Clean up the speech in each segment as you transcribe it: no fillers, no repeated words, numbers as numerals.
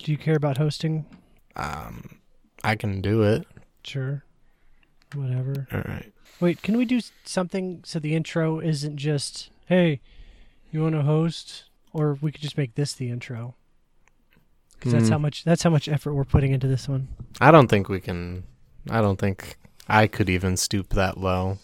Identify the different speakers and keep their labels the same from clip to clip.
Speaker 1: Do you care about hosting?
Speaker 2: I can do it.
Speaker 1: Sure. Whatever.
Speaker 2: All right.
Speaker 1: Wait, can we do something so the intro isn't just, hey, you want to host? Or we could just make this the intro. Because that's how much effort we're putting into this one.
Speaker 2: I don't think we can. I don't think I could even stoop that low.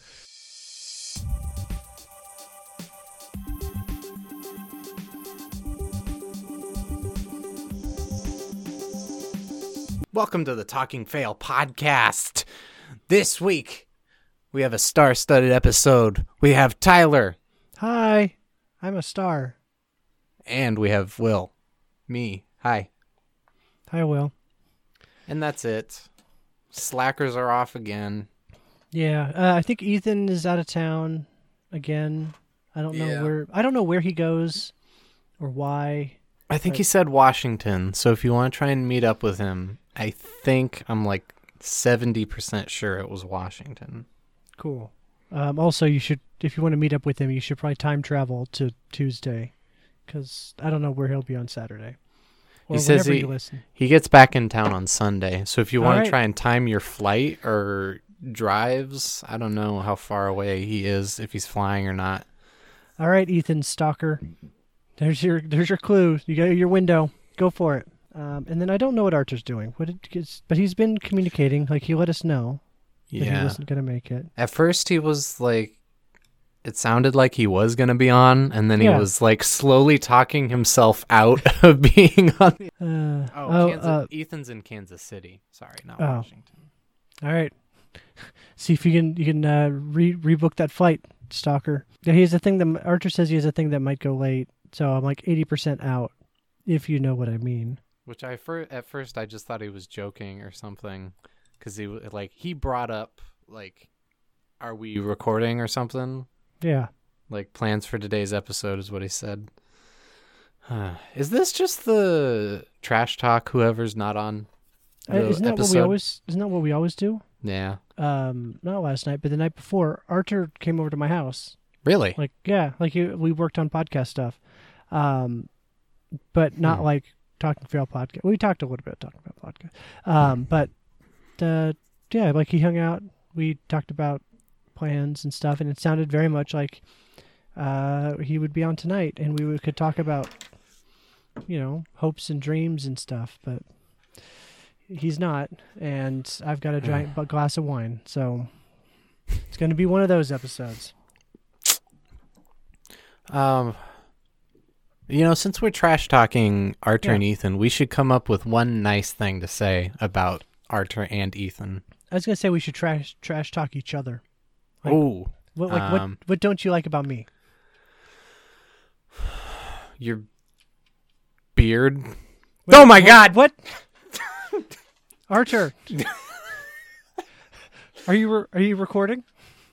Speaker 2: Welcome to the Talking Fail podcast. This week, we have a star-studded episode. We have Tyler.
Speaker 1: Hi, I'm a star.
Speaker 2: And we have Will. Me. Hi.
Speaker 1: Hi, Will.
Speaker 2: And that's it. Slackers are off again.
Speaker 1: Yeah, I think Ethan is out of town again. I don't know where he goes or why.
Speaker 2: I think he said Washington. So if you want to try and meet up with him, I think I'm like 70% sure it was Washington.
Speaker 1: Cool. Also, you should, if you want to meet up with him, you should probably time travel to Tuesday, because I don't know where he'll be on Saturday. Or
Speaker 2: he says he gets back in town on Sunday. So if you want to try and time your flight or drives, I don't know how far away he is, if he's flying or not.
Speaker 1: All right, Ethan Stalker. There's your clue. You got your window. Go for it. And then I don't know what Archer's doing. But he's been communicating. Like, he let us know that he wasn't going to make it.
Speaker 2: At first, he was like, it sounded like he was going to be on, and then he was like slowly talking himself out of being on. Ethan's in Kansas City. Sorry, not Washington.
Speaker 1: All right. See if you can rebook that flight, Stalker. Yeah, he has a thing that Archer says he has a thing that might go late. So I'm like 80% out, if you know what I mean.
Speaker 2: Which at first I just thought he was joking or something, because he brought up like, are we recording or something?
Speaker 1: Yeah. Like
Speaker 2: plans for today's episode is what he said. Is this just the trash talk? Whoever's not on the
Speaker 1: isn't that
Speaker 2: episode?
Speaker 1: Isn't that what we always do?
Speaker 2: Yeah.
Speaker 1: Not last night, but the night before, Archer came over to my house.
Speaker 2: Really?
Speaker 1: We worked on podcast stuff. But not like Talking Fail podcast. We talked a little bit Talking Fail podcast. But he hung out. We talked about plans and stuff, and it sounded very much like he would be on tonight, and we could talk about, hopes and dreams and stuff. But he's not, and I've got a giant glass of wine, so it's going to be one of those episodes.
Speaker 2: Since we're trash talking Archer and Ethan, we should come up with one nice thing to say about Archer and Ethan.
Speaker 1: I was going to say we should trash talk each other. What don't you like about me?
Speaker 2: Your beard. Oh my God!
Speaker 1: What? Archer, are you recording?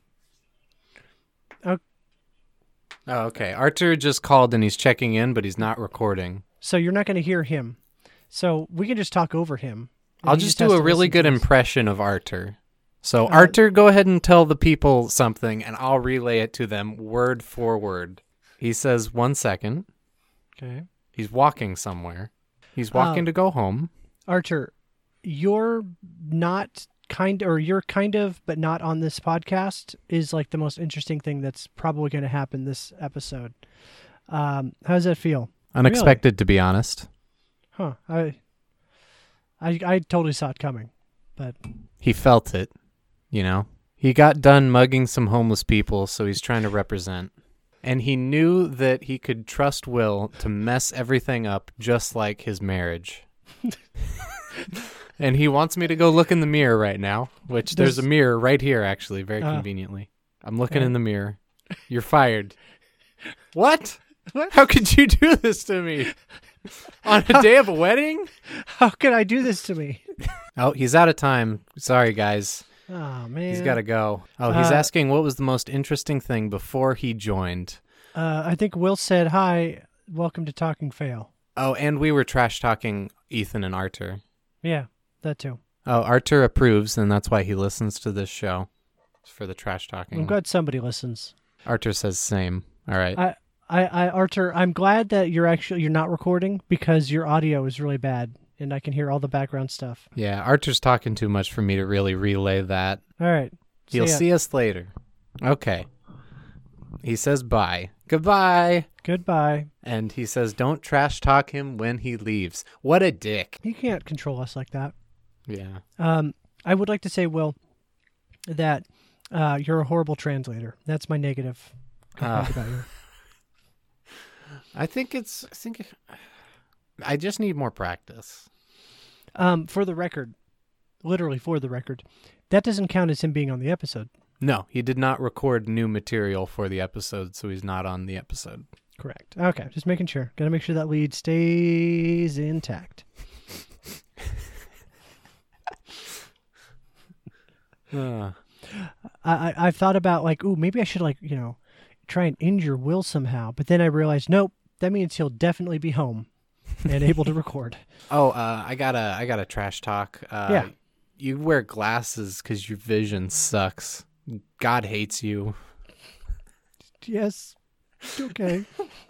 Speaker 2: Oh, okay. Archer just called and he's checking in, but he's not recording.
Speaker 1: So you're not going to hear him. So we can just talk over him.
Speaker 2: I'll just do a really good impression of Archer. So Archer, go ahead and tell the people something, and I'll relay it to them word for word. He says, 1 second.
Speaker 1: Okay.
Speaker 2: He's walking somewhere. He's walking to go home.
Speaker 1: Archer, you're kind of, but not on this podcast is like the most interesting thing that's probably going to happen this episode. How does that feel?
Speaker 2: Unexpected, to be honest.
Speaker 1: Huh. I totally saw it coming, but
Speaker 2: he felt it, He got done mugging some homeless people, so he's trying to represent. And he knew that he could trust Will to mess everything up just like his marriage. And he wants me to go look in the mirror right now, which there's a mirror right here, actually, very conveniently. I'm looking in the mirror. You're fired. What? How could you do this to me? On a day of a wedding?
Speaker 1: How could I do this to me?
Speaker 2: Oh, he's out of time. Sorry, guys.
Speaker 1: Oh, man.
Speaker 2: He's got to go. Oh, he's asking what was the most interesting thing before he joined.
Speaker 1: I think Will said, hi, welcome to Talking Fail.
Speaker 2: Oh, and we were trash-talking Ethan and Archer.
Speaker 1: Yeah. That too.
Speaker 2: Oh, Archer approves, and that's why he listens to this show. It's for the trash talking.
Speaker 1: I'm glad somebody listens.
Speaker 2: Archer says same. All right.
Speaker 1: Archer, I'm glad that you're not recording, because your audio is really bad and I can hear all the background stuff.
Speaker 2: Yeah, Archer's talking too much for me to really relay that.
Speaker 1: All right.
Speaker 2: You'll see us later. Okay. He says bye. Goodbye.
Speaker 1: Goodbye.
Speaker 2: And he says don't trash talk him when he leaves. What a dick.
Speaker 1: He can't control us like that.
Speaker 2: Yeah.
Speaker 1: I would like to say, Will, that you're a horrible translator. That's my negative complaint about you.
Speaker 2: I just need more practice.
Speaker 1: For the record, literally for the record, that doesn't count as him being on the episode.
Speaker 2: No, he did not record new material for the episode, so he's not on the episode.
Speaker 1: Correct. Okay, just making sure. Got to make sure that lead stays intact. I've thought about maybe I should try and injure Will somehow, but then I realized nope, that means he'll definitely be home and able to record.
Speaker 2: Oh, I gotta trash talk.
Speaker 1: Yeah,
Speaker 2: you wear glasses because your vision sucks. God hates you.
Speaker 1: Yes. Okay.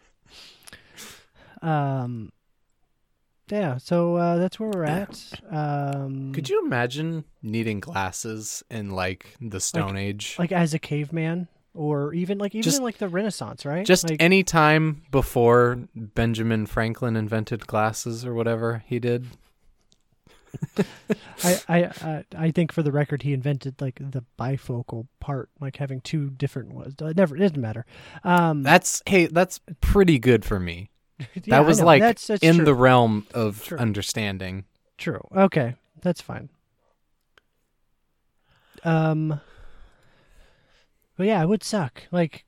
Speaker 1: Yeah, so that's where we're at.
Speaker 2: Could you imagine needing glasses in the Stone Age?
Speaker 1: Like as a caveman, or even in the Renaissance, right?
Speaker 2: Just any time before Benjamin Franklin invented glasses or whatever he did.
Speaker 1: I think for the record he invented the bifocal part, having two different ones. It doesn't matter.
Speaker 2: That's pretty good for me.
Speaker 1: Yeah,
Speaker 2: that was
Speaker 1: that's
Speaker 2: in
Speaker 1: true.
Speaker 2: the realm of understanding.
Speaker 1: True. Okay, that's fine. But yeah, it would suck. I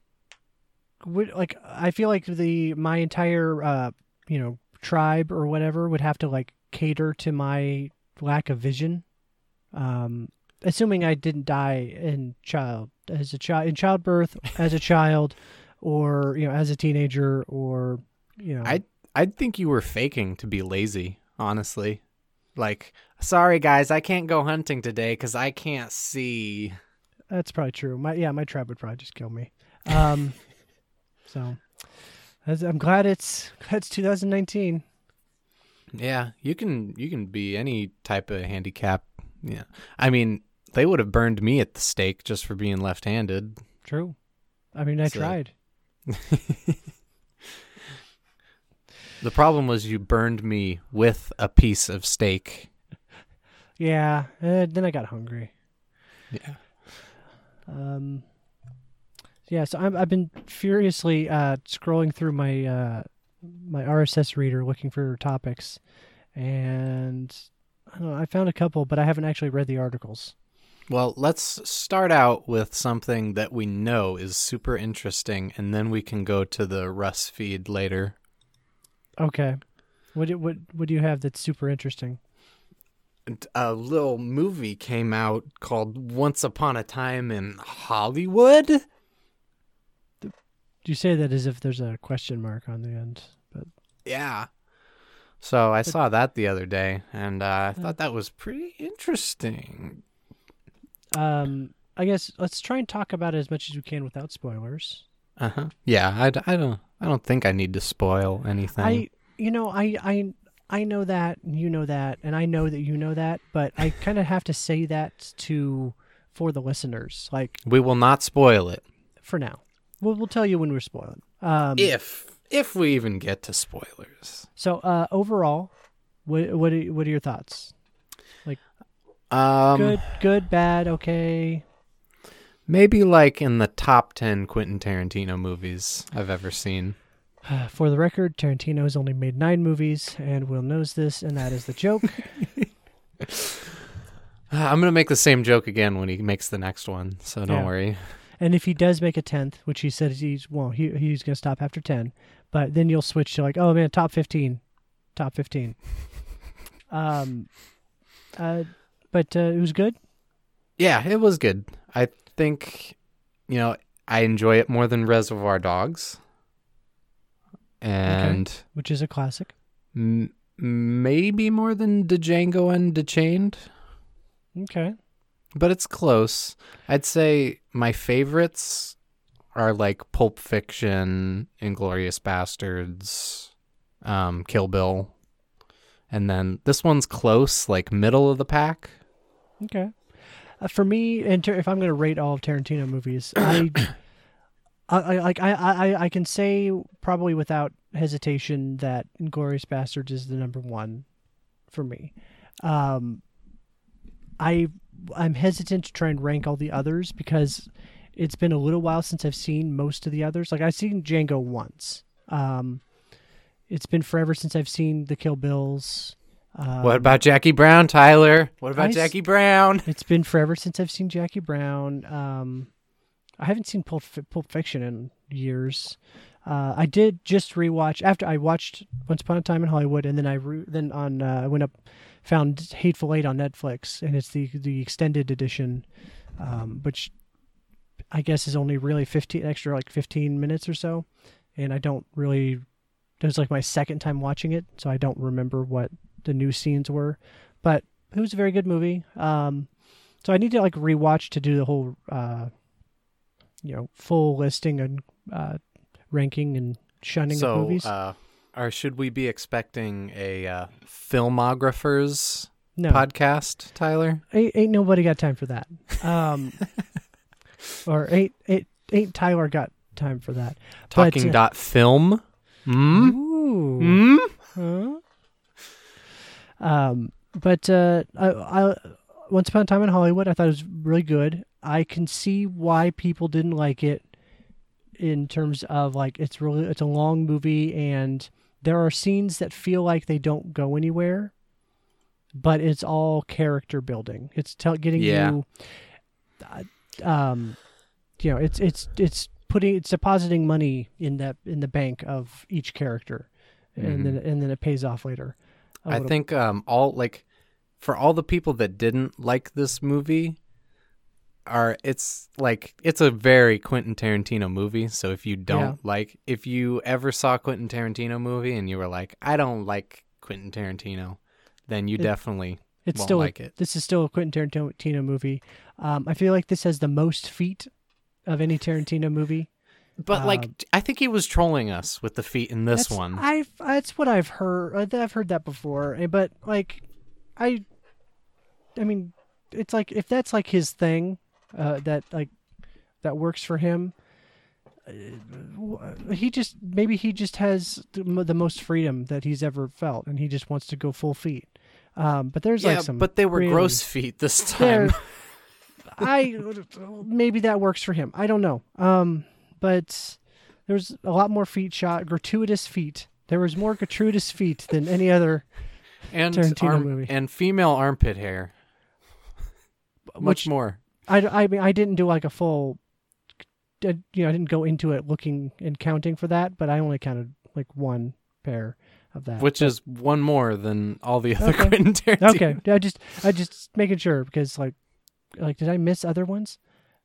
Speaker 1: feel like my entire tribe or whatever would have to cater to my lack of vision. Assuming I didn't die in childbirth, as a child, or as a teenager, or
Speaker 2: I'd think you were faking to be lazy, honestly. Sorry guys, I can't go hunting today because I can't see.
Speaker 1: That's probably true. My tribe would probably just kill me. So I'm glad it's 2019.
Speaker 2: Yeah, you can be any type of handicap. Yeah, I mean they would have burned me at the stake just for being left-handed.
Speaker 1: True. I mean I tried.
Speaker 2: The problem was you burned me with a piece of steak.
Speaker 1: Yeah, then I got hungry.
Speaker 2: Yeah.
Speaker 1: Yeah, so I've been furiously scrolling through my my RSS reader looking for topics, and I don't know, I found a couple, but I haven't actually read the articles.
Speaker 2: Well, let's start out with something that we know is super interesting, and then we can go to the Russ feed later.
Speaker 1: Okay. What do you have that's super interesting?
Speaker 2: A little movie came out called Once Upon a Time in Hollywood.
Speaker 1: You say that as if there's a question mark on the end, but
Speaker 2: yeah. So I saw that the other day, and I thought that was pretty interesting.
Speaker 1: I guess let's try and talk about it as much as we can without spoilers.
Speaker 2: Yeah, I don't think I need to spoil anything.
Speaker 1: I know that, you know that, and I know that you know that, but I kind of have to say that for the listeners.
Speaker 2: We will not spoil it.
Speaker 1: For now. We'll tell you when we're spoiling.
Speaker 2: If we even get to spoilers.
Speaker 1: So overall, what are your thoughts? Good, bad, okay.
Speaker 2: Maybe in the top 10 Quentin Tarantino movies I've ever seen.
Speaker 1: For the record, Tarantino has only made 9 movies, and Will knows this, and that is the joke.
Speaker 2: I'm going to make the same joke again when he makes the next one, so don't worry.
Speaker 1: And if he does make a 10th, which he said he's going to stop after 10, but then you'll switch to oh man, top 15. But it was good?
Speaker 2: Yeah, it was good. I think, I enjoy it more than Reservoir Dogs. And
Speaker 1: which is a classic.
Speaker 2: Maybe more than Django Unchained.
Speaker 1: Okay.
Speaker 2: But it's close. I'd say my favorites are Pulp Fiction, Inglourious Bastards, Kill Bill. And then this one's close, like middle of the pack.
Speaker 1: Okay. For me, if I'm going to rate all of Tarantino movies, I can say probably without hesitation that Inglourious Basterds is the number one for me. I'm hesitant to try and rank all the others because it's been a little while since I've seen most of the others. Like I've seen Django once. It's been forever since I've seen the Kill Bills.
Speaker 2: What about Jackie Brown, Tyler? What about Jackie Brown?
Speaker 1: It's been forever since I've seen Jackie Brown. I haven't seen Pulp Fiction in years. I did just rewatch after I watched Once Upon a Time in Hollywood, and then I went up, found Hateful Eight on Netflix, and it's the extended edition, which I guess is only really 15 minutes or so, and I don't really. It was like my second time watching it, so I don't remember what the new scenes were, but it was a very good movie. So I need to like rewatch to do the whole, full listing and ranking and shunning of movies.
Speaker 2: Should we be expecting a filmographer's podcast, Tyler?
Speaker 1: Ain't nobody got time for that. Or ain't Tyler got time for that.
Speaker 2: Talking.film.
Speaker 1: Ooh. Huh? But I Once Upon a Time in Hollywood, I thought it was really good. I can see why people didn't like it in terms of like it's a long movie and there are scenes that feel like they don't go anywhere, but it's all character building. It's getting you, it's depositing money in the bank of each character, and then it pays off later.
Speaker 2: I think for all the people that didn't like this movie, it's a very Quentin Tarantino movie. So if you don't if you ever saw a Quentin Tarantino movie and you were like, I don't like Quentin Tarantino, then you definitely won't like it.
Speaker 1: This is still a Quentin Tarantino movie. I feel like this has the most feet of any Tarantino movie.
Speaker 2: But I think he was trolling us with the feet in this one.
Speaker 1: That's what I've heard. I've heard that before. But I mean, it's like if that's like his thing, that works for him. He just has the most freedom that he's ever felt, and he just wants to go full feet. But there's
Speaker 2: but they were gross feet this time.
Speaker 1: Maybe that works for him. I don't know. But there's a lot more gratuitous feet. There was more gratuitous feet than any other Tarantino movie.
Speaker 2: And female armpit hair. Much more.
Speaker 1: I mean, I didn't do like a full, I didn't go into it looking and counting for that, but I only counted like one pair of that.
Speaker 2: Which is one more than all the other Quentin Tarantino.
Speaker 1: Okay. I just making sure because like did I miss other ones?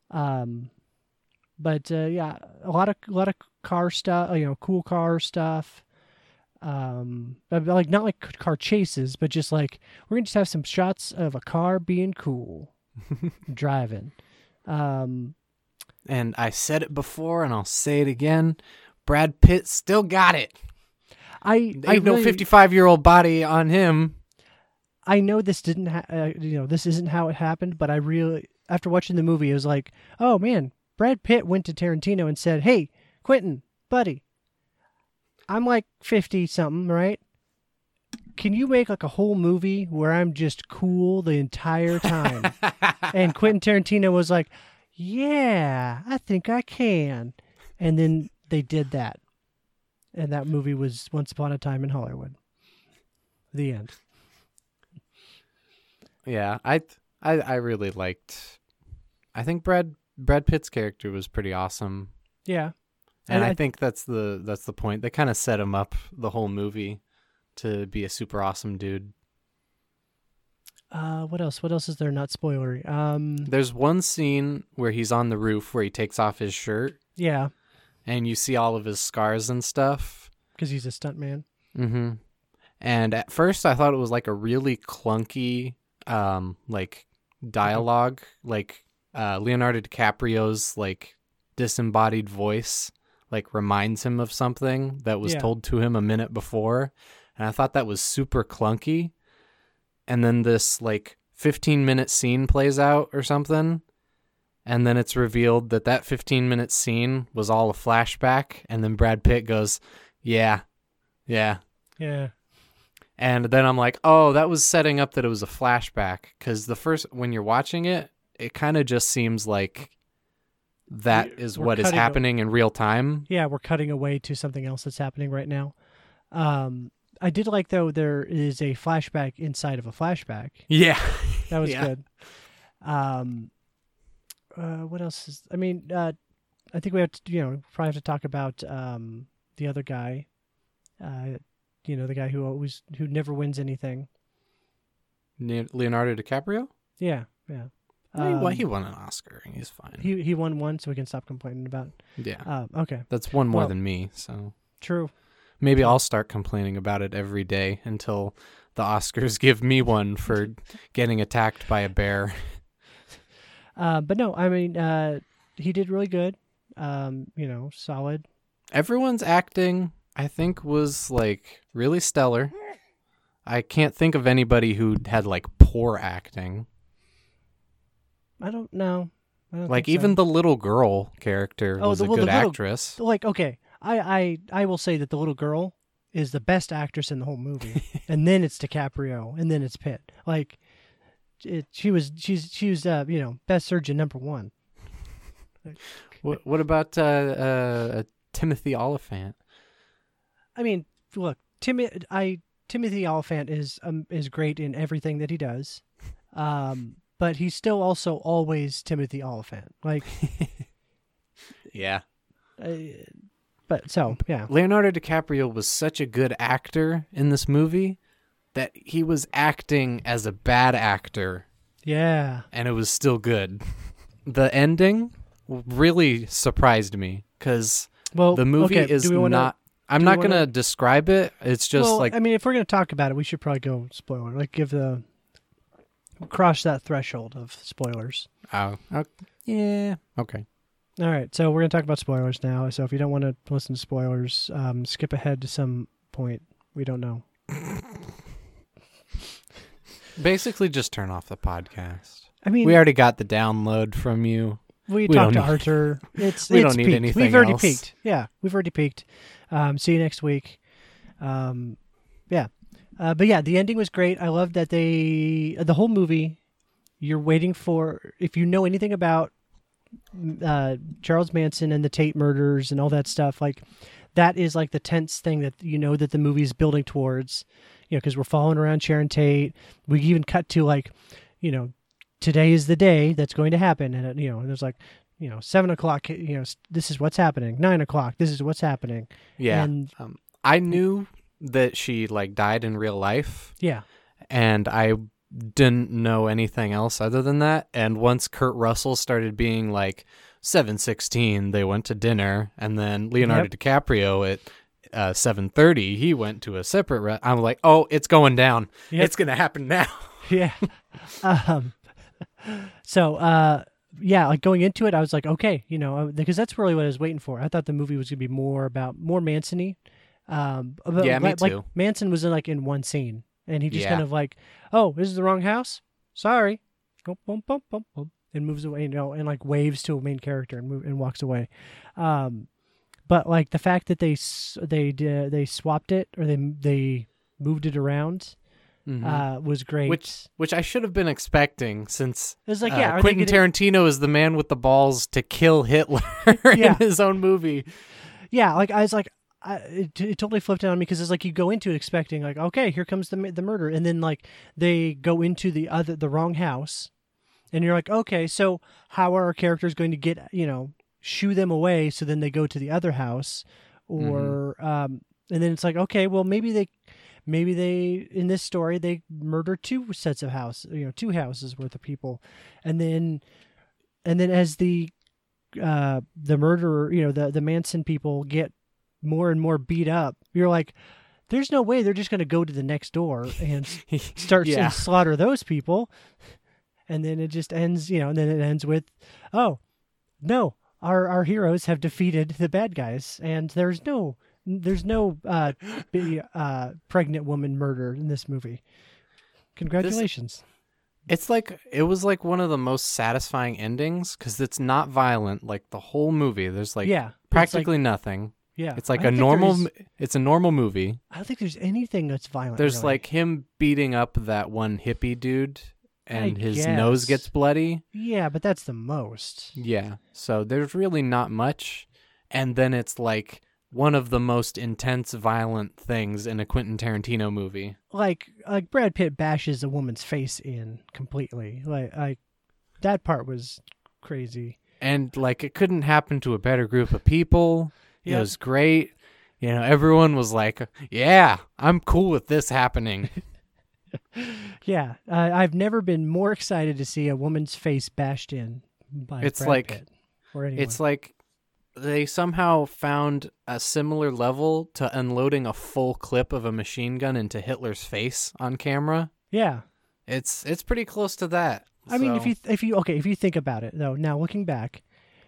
Speaker 1: But a lot of car stuff, cool car stuff. Like not like car chases, but just like we're gonna just have some shots of a car being cool, driving.
Speaker 2: And I said it before, and I'll say it again. Brad Pitt still got it. Ain't no 55-year-old body on him.
Speaker 1: I know this didn't. This isn't how it happened, but I really, after watching the movie, it was like, oh man. Brad Pitt went to Tarantino and said, hey, Quentin, buddy, I'm like 50-something, right? Can you make like a whole movie where I'm just cool the entire time? And Quentin Tarantino was like, yeah, I think I can. And then they did that. And that movie was Once Upon a Time in Hollywood. The end.
Speaker 2: Yeah, I really liked, I think Brad Pitt's character was pretty awesome.
Speaker 1: Yeah.
Speaker 2: And I think that's the point. They kind of set him up the whole movie to be a super awesome dude.
Speaker 1: What else? What else is there not spoilery?
Speaker 2: There's one scene where he's on the roof where he takes off his shirt.
Speaker 1: Yeah.
Speaker 2: And you see all of his scars and stuff.
Speaker 1: Because he's a stuntman.
Speaker 2: Mm-hmm. And at first I thought it was like a really clunky dialogue, like Leonardo DiCaprio's like disembodied voice like reminds him of something that was told to him a minute before. and I thought that was super clunky. And then this like 15-minute scene plays out or something, and then it's revealed that 15-minute scene was all a flashback, and then Brad Pitt goes, yeah. And then I'm like, oh, that was setting up that it was a flashback, because when you're watching it, it kind of just seems like that is what is happening in real time.
Speaker 1: Yeah, we're cutting away to something else that's happening right now. I did like, though, there is a flashback inside of a flashback.
Speaker 2: Yeah.
Speaker 1: That was good. What else is... I mean, I think we have to, probably have to talk about the other guy. The guy who never wins anything.
Speaker 2: Leonardo DiCaprio?
Speaker 1: Yeah.
Speaker 2: He won an Oscar. He's fine.
Speaker 1: He won one, so we can stop complaining about it.
Speaker 2: Yeah.
Speaker 1: Okay.
Speaker 2: That's one more than me, so...
Speaker 1: True.
Speaker 2: Maybe I'll start complaining about it every day until the Oscars give me one for getting attacked by a bear.
Speaker 1: But no, I mean, he did really good. Solid.
Speaker 2: Everyone's acting, I think, was like really stellar. I can't think of anybody who had like poor acting.
Speaker 1: I don't know.
Speaker 2: Like even the little girl character was a good actress.
Speaker 1: Like, okay. I will say that the little girl is the best actress in the whole movie, and then it's DiCaprio, and then it's Pitt. Like, she's best surgeon number one.
Speaker 2: What about Timothy Olyphant?
Speaker 1: I mean, look, Timothy Olyphant is great in everything that he does, but he's still also always Timothy Olyphant. Like,
Speaker 2: yeah.
Speaker 1: But so, yeah.
Speaker 2: Leonardo DiCaprio was such a good actor in this movie that he was acting as a bad actor.
Speaker 1: Yeah.
Speaker 2: And it was still good. The ending really surprised me because the movie is not... I'm not going to describe it. It's just like...
Speaker 1: I mean, if we're going to talk about it, we should probably go spoiler. Like, cross that threshold of spoilers.
Speaker 2: Oh, yeah. Okay.
Speaker 1: All right, so we're going to talk about spoilers now. So if you don't want to listen to spoilers, skip ahead to some point. We don't know.
Speaker 2: Basically, just turn off the podcast.
Speaker 1: I mean,
Speaker 2: we already got the download from you.
Speaker 1: We talked to Arthur. We don't need anything else. We've already peaked. Yeah, we've already peaked. See you next week. Yeah. But yeah, the ending was great. I loved that the whole movie, you're waiting for, if you know anything about Charles Manson and the Tate murders and all that stuff, like that is like the tense thing that that the movie is building towards, because we're following around Sharon Tate. We even cut to like, today is the day that's going to happen, and there's like 7 o'clock, this is what's happening. 9 o'clock, this is what's happening.
Speaker 2: Yeah.
Speaker 1: And
Speaker 2: I knew that she like died in real life.
Speaker 1: Yeah.
Speaker 2: And I didn't know anything else other than that. And once Kurt Russell started being like 7:16, they went to dinner, and then Leonardo DiCaprio at 7:30, he went to a separate. I'm like, oh, it's going down. Yep. It's gonna happen now.
Speaker 1: Yeah. So yeah, like going into it, I was like, okay, because that's really what I was waiting for. I thought the movie was gonna be more Manson-y.
Speaker 2: Yeah, me too.
Speaker 1: Like Manson was in one scene. And he just kind of like, oh, this is the wrong house? Sorry. Go bump, bump, bump, bump, and moves away, and like waves to a main character and walks away. But like the fact that they swapped it, or they moved it around, was great.
Speaker 2: Which I should have been expecting, since
Speaker 1: it's like,
Speaker 2: Quentin Tarantino is the man with the balls to kill Hitler in his own movie.
Speaker 1: Yeah, like I was like, it totally flipped on me, because it's like you go into it expecting like, okay, here comes the murder, and then like they go into the wrong house, and you're like, okay, so how are our characters going to get shoo them away, so then they go to the other house, or and then it's like, okay, well maybe they in this story they murder two sets of two houses worth of people, and then as the murderer, the Manson people get more and more beat up, you're like, there's no way they're just going to go to the next door and start and slaughter those people. And then it just ends, and then it ends with, oh no, our heroes have defeated the bad guys, and there's no there's no pregnant woman murder in this movie. Congratulations.
Speaker 2: It's like it was like one of the most satisfying endings because it's not violent. Like the whole movie, there's like practically nothing.
Speaker 1: Yeah,
Speaker 2: it's like a normal. It's a normal movie.
Speaker 1: I don't think there's anything that's violent.
Speaker 2: There's
Speaker 1: really.
Speaker 2: like him beating up that one hippie dude, and his nose gets bloody.
Speaker 1: Yeah, but that's the most.
Speaker 2: Yeah, so there's really not much, and then it's like one of the most intense, violent things in a Quentin Tarantino movie.
Speaker 1: Like Brad Pitt bashes a woman's face in completely. Like that part was crazy.
Speaker 2: And like it couldn't happen to a better group of people. It was great. You know, everyone was like, "Yeah, I'm cool with this happening."
Speaker 1: Yeah, I've never been more excited to see a woman's face bashed in by Brad Pitt or anyone.
Speaker 2: It's like they somehow found a similar level to unloading a full clip of a machine gun into Hitler's face on camera.
Speaker 1: Yeah,
Speaker 2: it's pretty close to that.
Speaker 1: I mean, if you think about it though, now looking back,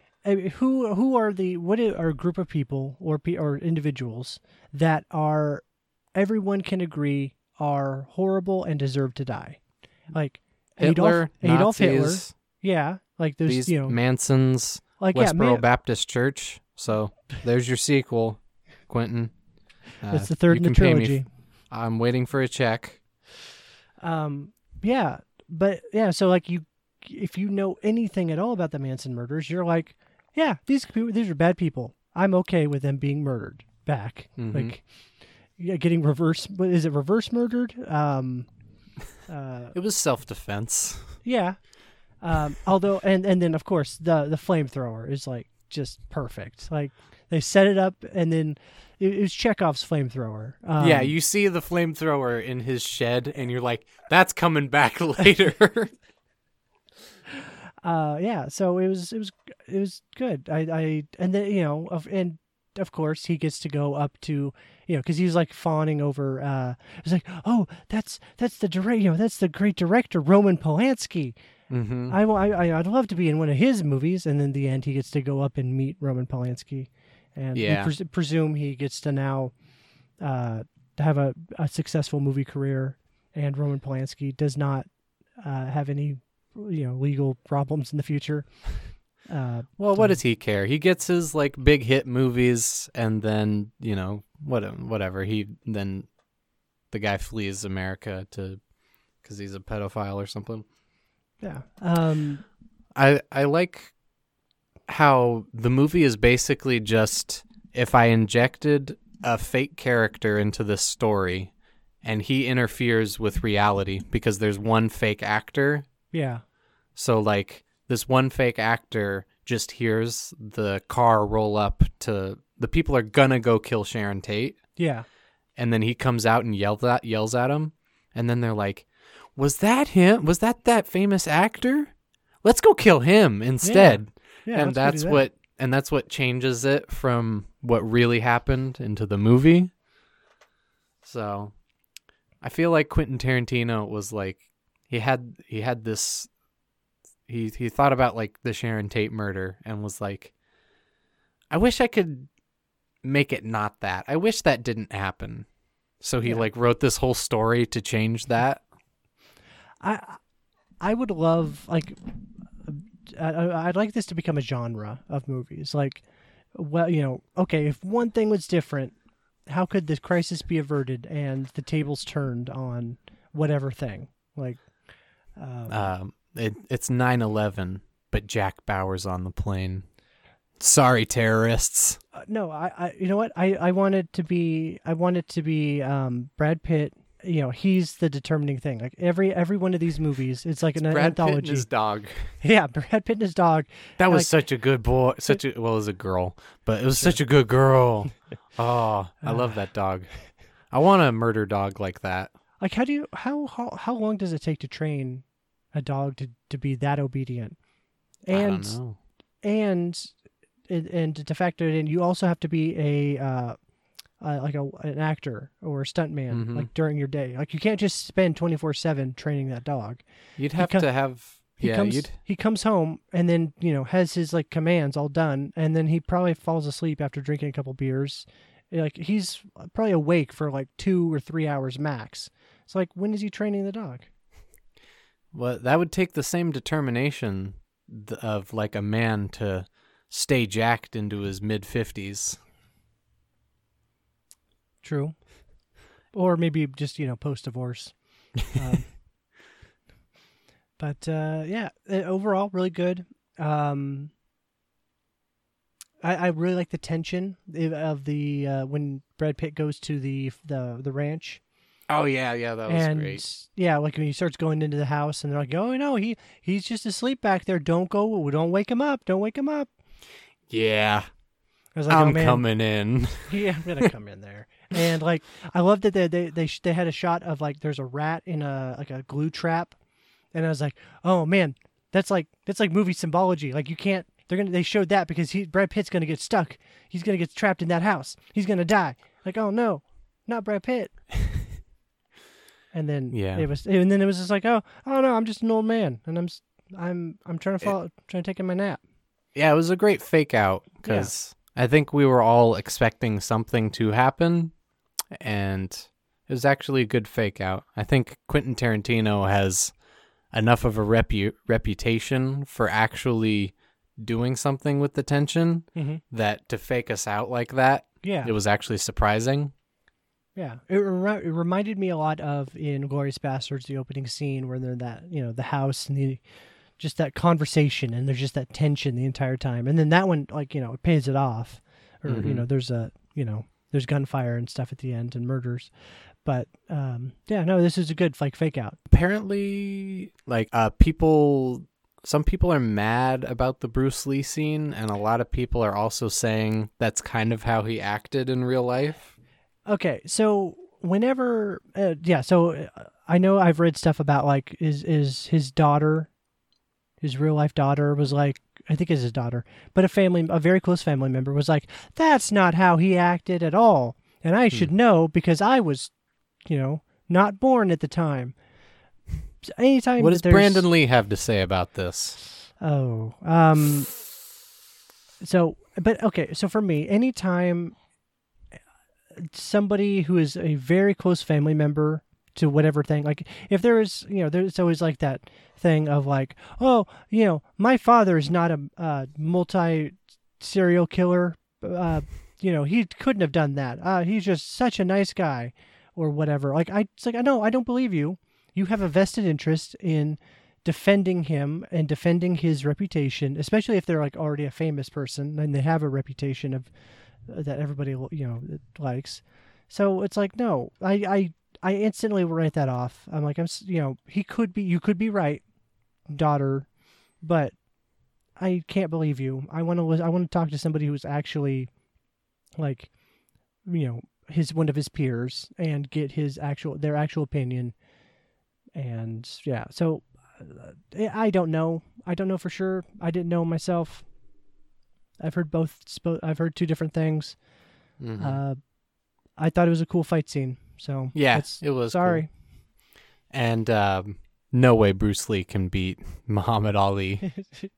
Speaker 1: who are a group of people or individuals that are everyone can agree are horrible and deserve to die, like
Speaker 2: Hitler,
Speaker 1: Adolf Hitler.
Speaker 2: Nazis,
Speaker 1: Yeah, like there's
Speaker 2: these Mansons. Like Westboro Baptist Church. So there's your sequel, Quentin.
Speaker 1: That's the third in the trilogy.
Speaker 2: I'm waiting for a check.
Speaker 1: Yeah, but yeah. So like if you know anything at all about the Manson murders, you're like, yeah, these are bad people. I'm okay with them being murdered back.
Speaker 2: Mm-hmm.
Speaker 1: Like, getting reverse. What is it? Reverse murdered?
Speaker 2: It was self-defense.
Speaker 1: Yeah. Although, and then of course the flamethrower is like just perfect. Like they set it up, and then it was Chekhov's flamethrower.
Speaker 2: Yeah, you see the flamethrower in his shed, and you're like, "That's coming back later."
Speaker 1: Yeah. So it was good. And then of course he gets to go up to because he's like fawning over. It's like, oh, that's the director. That's the great director Roman Polanski.
Speaker 2: Mm-hmm.
Speaker 1: I'd love to be in one of his movies, and then in the end he gets to go up and meet Roman Polanski, and we presume he gets to now have a successful movie career, and Roman Polanski does not have any legal problems in the future.
Speaker 2: What does he care? He gets his like big hit movies, and then whatever. Then the guy flees America because he's a pedophile or something.
Speaker 1: Yeah.
Speaker 2: I like how the movie is basically just if I injected a fake character into this story and he interferes with reality because there's one fake actor.
Speaker 1: Yeah.
Speaker 2: So like this one fake actor just hears the car roll up to the people are gonna go kill Sharon Tate.
Speaker 1: Yeah.
Speaker 2: And then he comes out and yells at him, and then they're like, "Was that him? Was that famous actor? Let's go kill him instead."
Speaker 1: Yeah,
Speaker 2: and that's what changes it from what really happened into the movie. So, I feel like Quentin Tarantino was like he had this. He thought about like the Sharon Tate murder and was like, I wish I could make it not that. I wish that didn't happen. So he like wrote this whole story to change that.
Speaker 1: I would love like I'd like this to become a genre of movies. Like, well, okay, if one thing was different, how could this crisis be averted and the tables turned on whatever thing? Like,
Speaker 2: it's 9/11, but Jack Bauer's on the plane. Sorry, terrorists.
Speaker 1: No, I you know what? I want it to be Brad Pitt. He's the determining thing. Like every one of these movies, it's like an
Speaker 2: Brad
Speaker 1: anthology.
Speaker 2: Pitt and his dog.
Speaker 1: Yeah, Brad Pitt and his dog.
Speaker 2: That was such a good boy. It was a girl, but it was such a good girl. Oh, I love that dog. I want a murder dog like that.
Speaker 1: Like how long does it take to train a dog to be that obedient? And
Speaker 2: I don't know.
Speaker 1: And to factor it in, you also have to be an actor or a stuntman like during your day. Like you can't just spend 24/7 training that dog.
Speaker 2: You'd have to have.
Speaker 1: He comes home and then has his like commands all done, and then he probably falls asleep after drinking a couple beers, Like he's probably awake for like 2 or 3 hours max. It's like, when is he training the dog?
Speaker 2: Well, that would take the same determination of like a man to stay jacked into his mid-50s.
Speaker 1: True. Or maybe just, post-divorce. But yeah, overall, really good. I really like the tension of the when Brad Pitt goes to the ranch.
Speaker 2: Oh yeah, that was great.
Speaker 1: Yeah, like when he starts going into the house, and they're like, "Oh no, he's just asleep back there. Don't wake him up. Don't wake him up."
Speaker 2: Yeah,
Speaker 1: I was like,
Speaker 2: I'm coming in.
Speaker 1: Yeah, I'm gonna come in there. And like, I love that they had a shot of like there's a rat in a glue trap, and I was like, oh man, that's like movie symbology. Like you can't. They showed that because Brad Pitt's gonna get stuck. He's gonna get trapped in that house. He's gonna die. Like, oh no, not Brad Pitt. And then it was just like, oh no, I'm just an old man, and I'm trying to take in my nap.
Speaker 2: Yeah, it was a great fake out because I think we were all expecting something to happen, and it was actually a good fake out. I think Quentin Tarantino has enough of a reputation for actually doing something with the tension that to fake us out like that, it was actually surprising.
Speaker 1: Yeah, it reminded me a lot of in Glorious Bastards, the opening scene where they're in that, the house and just that conversation, and there's just that tension the entire time. And then that one, like, it pays it off. Or, there's there's gunfire and stuff at the end and murders. But, this is a good, like, fake out.
Speaker 2: Apparently, like, some people are mad about the Bruce Lee scene, and a lot of people are also saying that's kind of how he acted in real life.
Speaker 1: Okay, so whenever, I know I've read stuff about, like, is his daughter, his real life daughter was like, I think it's his daughter, but a very close family member was like, that's not how he acted at all. And I should know because I was, not born at the time. Anytime.
Speaker 2: What does Brandon Lee have to say about this?
Speaker 1: Oh, so for me, anytime somebody who is a very close family member to whatever thing, like if there is, there's always like that thing of like, oh, my father is not a multi-serial killer. He couldn't have done that. He's just such a nice guy or whatever. Like, it's like, no, I don't believe you. You have a vested interest in defending him and defending his reputation, especially if they're like already a famous person and they have a reputation of that everybody likes. So it's like, no, I instantly write that off. I'm like, you could be right, daughter, but I can't believe you. I want to talk to somebody who's actually like, one of his peers and get their actual opinion. And yeah, so I don't know. I don't know for sure. I didn't know myself. I've heard I've heard two different things. Mm-hmm. I thought it was a cool fight scene. So
Speaker 2: yeah, it was.
Speaker 1: Sorry.
Speaker 2: Cool. And no way Bruce Lee can beat Muhammad Ali.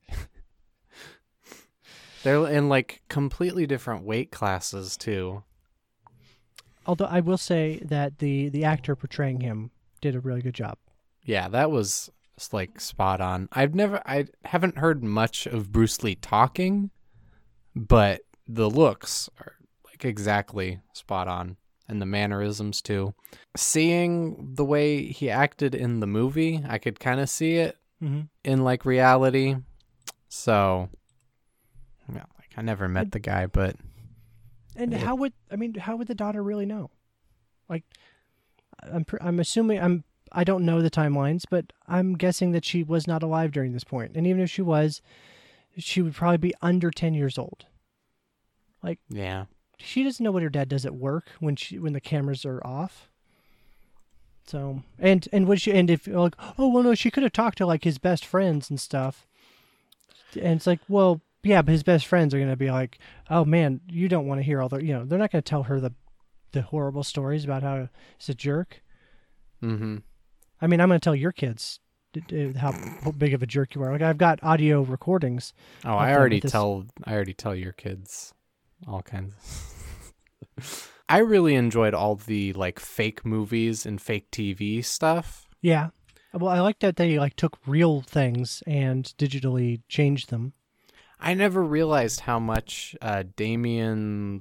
Speaker 2: They're in like completely different weight classes too.
Speaker 1: Although I will say that the actor portraying him did a really good job.
Speaker 2: Yeah, that was like spot on. I haven't heard much of Bruce Lee talking, but the looks are like exactly spot on, and the mannerisms too. Seeing the way he acted in the movie, I could kind of see it in like reality. So, yeah, like I never met the guy, but
Speaker 1: how would the daughter really know? Like, I'm assuming I don't know the timelines, but I'm guessing that she was not alive during this point. And even if she was, she would probably be under 10 years old. Like,
Speaker 2: yeah,
Speaker 1: she doesn't know what her dad does at work when the cameras are off. So, and if like, oh, well, no, she could have talked to like his best friends and stuff. And it's like, well, yeah, but his best friends are going to be like, oh man, you don't want to hear all the, they're not going to tell her the horrible stories about how he's a jerk.
Speaker 2: Mm-hmm.
Speaker 1: I mean, I'm going to tell your kids how big of a jerk you are. Like, I've got audio recordings.
Speaker 2: Oh, I already tell your kids all kinds. I really enjoyed all the like fake movies and fake TV stuff.
Speaker 1: Yeah. Well, I like that they like took real things and digitally changed them.
Speaker 2: I never realized how much Damian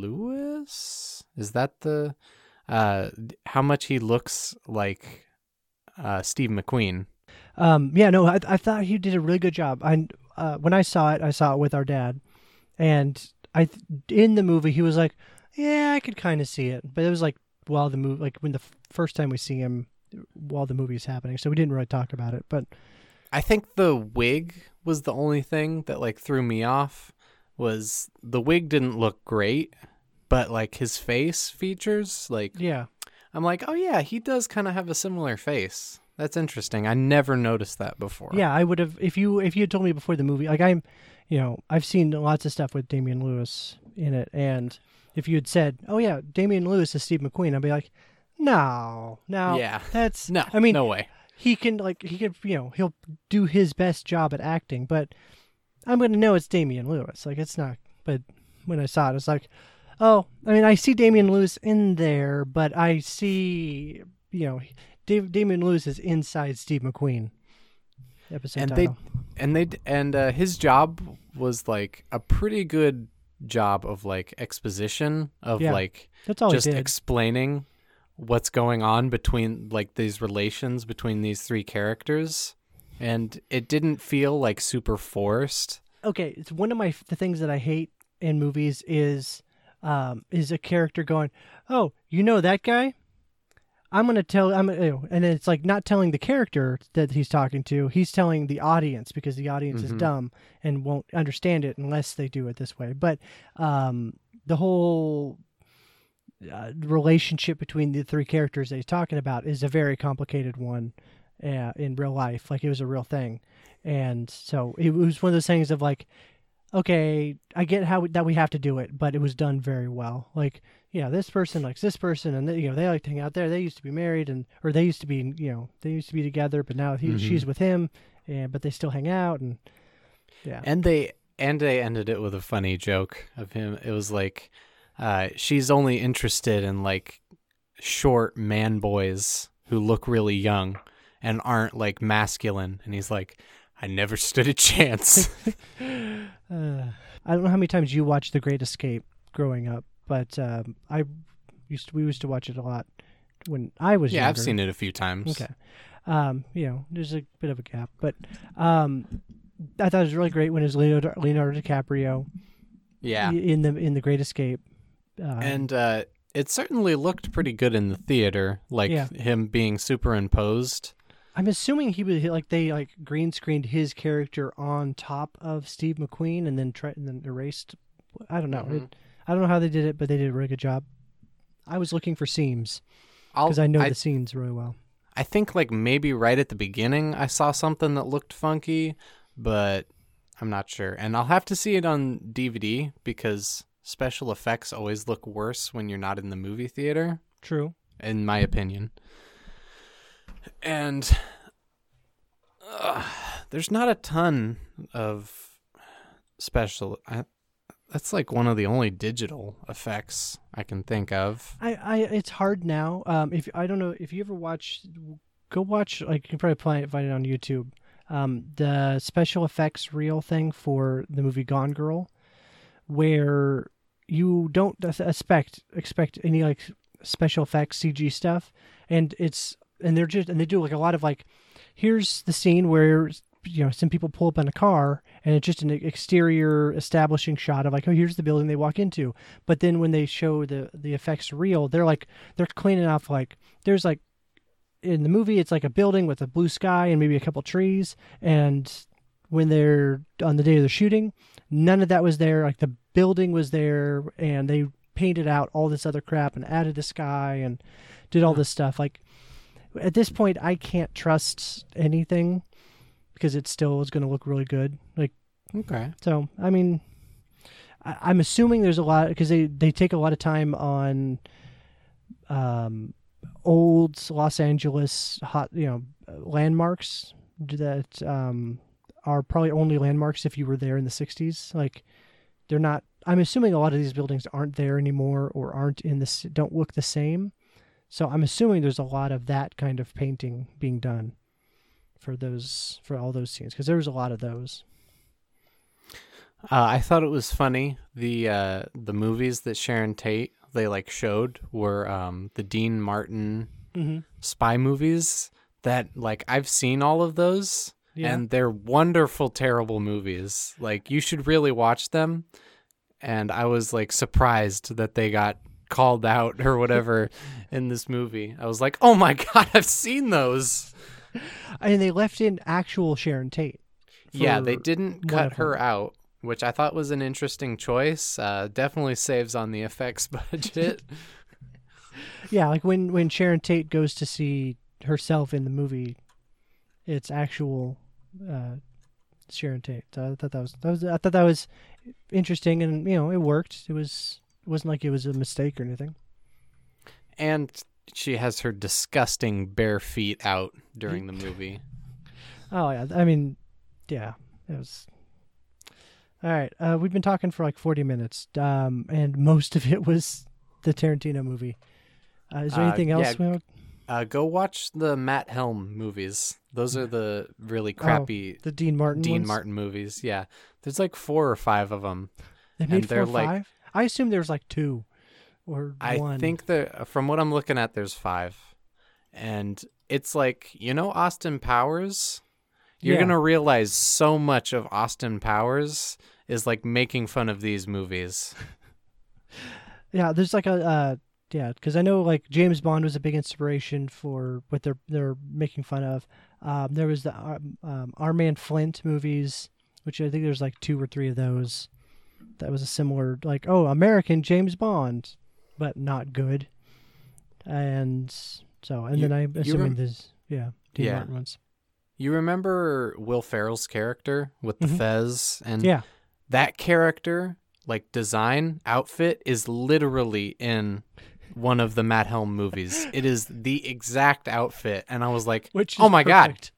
Speaker 2: Lewis, is that the how much he looks like Steve McQueen.
Speaker 1: Yeah, no, I thought he did a really good job. When I saw it with our dad, and in the movie he was like, yeah, I could kind of see it, but it was like while the movie, like when the first time we see him while the movie's happening, so we didn't really talk about it. But
Speaker 2: I think the wig was the only thing that like threw me off. Was the wig didn't look great, but like his face features, like
Speaker 1: yeah,
Speaker 2: I'm like, oh yeah, he does kind of have a similar face. That's interesting. I never noticed that before.
Speaker 1: yeah, I would have if you had told me before the movie. Like I've seen lots of stuff with Damian Lewis in it, and if you had said, "Oh yeah, Damian Lewis is Steve McQueen," I'd be like, "No,
Speaker 2: Yeah,
Speaker 1: that's
Speaker 2: no.
Speaker 1: I mean,
Speaker 2: no way.
Speaker 1: he can he'll do his best job at acting, but I'm gonna know it's Damian Lewis. Like it's not. But when I saw it, it's like, oh, I mean, I see Damian Lewis in there, but I see Damian Lewis is inside Steve McQueen. Episode title.
Speaker 2: And his job was like a pretty good job of like exposition of like
Speaker 1: that's all
Speaker 2: just
Speaker 1: he did.
Speaker 2: explaining what's going on between like these relations between these three characters, and it didn't feel like super forced.
Speaker 1: Okay, it's one of the things that I hate in movies is a character going, "Oh, you know that guy? I'm gonna tell." And it's like not telling the character that he's talking to. He's telling the audience because the audience is dumb and won't understand it unless they do it this way. But the whole relationship between the three characters that he's talking about is a very complicated one in real life. Like it was a real thing, and so it was one of those things of like, okay, I get that we have to do it, but it was done very well. Like, this person likes this person, and they like to hang out there. They used to be married, or they used to be, they used to be together, but now she's with him, but they still hang out, and yeah.
Speaker 2: And they ended it with a funny joke of him. It was like, she's only interested in like short man boys who look really young and aren't like masculine, and he's like, I never stood a chance.
Speaker 1: I don't know how many times you watched The Great Escape growing up, but we used to watch it a lot when I was younger.
Speaker 2: I've seen it a few times.
Speaker 1: Okay. There's a bit of a gap, but I thought it was really great when it was Leonardo DiCaprio.
Speaker 2: Yeah.
Speaker 1: In the Great Escape.
Speaker 2: And it certainly looked pretty good in the theater, like him being superimposed.
Speaker 1: I'm assuming they green screened his character on top of Steve McQueen and then erased. I don't know.
Speaker 2: Mm-hmm.
Speaker 1: I don't know how they did it, but they did a really good job. I was looking for seams because I know the scenes really well.
Speaker 2: I think like maybe right at the beginning I saw something that looked funky, but I'm not sure. And I'll have to see it on DVD because special effects always look worse when you're not in the movie theater.
Speaker 1: True.
Speaker 2: In my opinion. And there's not a ton of special. That's like one of the only digital effects I can think of.
Speaker 1: It's hard now. I don't know if you ever go watch. Like you can probably find it on YouTube. The special effects reel thing for the movie Gone Girl, where you don't expect any like special effects CG stuff, and they do like a lot of like, here's the scene where some people pull up in a car and it's just an exterior establishing shot of like, oh, here's the building they walk into. But then when they show the effects reel, they're cleaning off, like there's like in the movie it's like a building with a blue sky and maybe a couple trees, and when they're on the day of the shooting, none of that was there. Like the building was there and they painted out all this other crap and added the sky and did all this stuff. Like at this point I can't trust anything because it still is going to look really good. Like,
Speaker 2: okay.
Speaker 1: So, I mean, I'm assuming there's a lot, because they take a lot of time on old Los Angeles landmarks that are probably only landmarks if you were there in the 60s. Like, they're not I'm assuming a lot of these buildings aren't there anymore or aren't in this, don't look the same. So I'm assuming there's a lot of that kind of painting being done for all those scenes, because there was a lot of those.
Speaker 2: I thought it was funny. The movies that Sharon Tate they like showed were the Dean Martin spy movies that like I've seen all of those and they're wonderful, terrible movies. Like you should really watch them. And I was like surprised that they got called out or whatever in this movie. I was like, oh my God, I've seen those.
Speaker 1: And they left in actual Sharon Tate.
Speaker 2: Yeah, they didn't cut her out, which I thought was an interesting choice. Definitely saves on the effects budget.
Speaker 1: Yeah, like when Sharon Tate goes to see herself in the movie, it's actual Sharon Tate. So I thought that was interesting, and it worked. It wasn't like it was a mistake or anything. And
Speaker 2: she has her disgusting bare feet out during the movie.
Speaker 1: Oh yeah, I mean, yeah, it was. All right, we've been talking for like 40 minutes, and most of it was the Tarantino movie. Is there anything else?
Speaker 2: Go watch the Matt Helm movies. Those are the really crappy
Speaker 1: the Dean Martin
Speaker 2: movies. Yeah, there's like 4 or 5 of them.
Speaker 1: They made 4 or 5? I assume there's like 2 or 1.
Speaker 2: I think from what I'm looking at, there's 5, and it's like Austin Powers. You're gonna realize so much of Austin Powers is like making fun of these movies.
Speaker 1: Yeah, there's like because I know like James Bond was a big inspiration for what they're making fun of. There was the Our Man Flint movies, which I think there's like 2 or 3 of those. That was a similar like American James Bond, but not good. And so then I'm assuming there's Dean Martin ones.
Speaker 2: You remember Will Ferrell's character with the fez and that character like design outfit is literally in one of the Matt Helm movies. It is the exact outfit, and I was like, "Oh my god,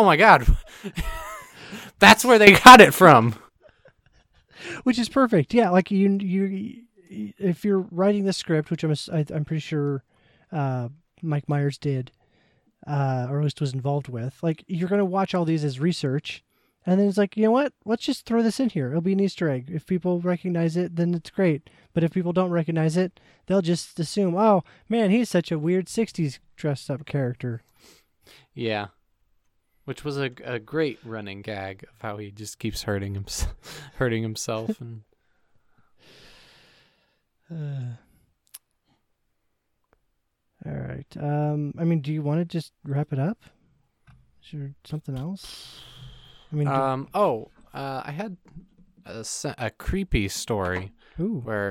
Speaker 2: that's where they got it from."
Speaker 1: Which is perfect. Yeah, like you if you're writing the script, which I'm pretty sure Mike Myers did, or at least was involved with, like you're gonna watch all these as research. And then it's like, you know what? Let's just throw this in here. It'll be an Easter egg. If people recognize it, then it's great. But if people don't recognize it, they'll just assume, oh, man, he's such a weird 60s dressed up character.
Speaker 2: Yeah. Which was a great running gag of how he just keeps hurting himself. And
Speaker 1: all right. I mean, do you want to just wrap it up? Is there something else? I mean,
Speaker 2: I had a creepy story.
Speaker 1: Ooh.
Speaker 2: Where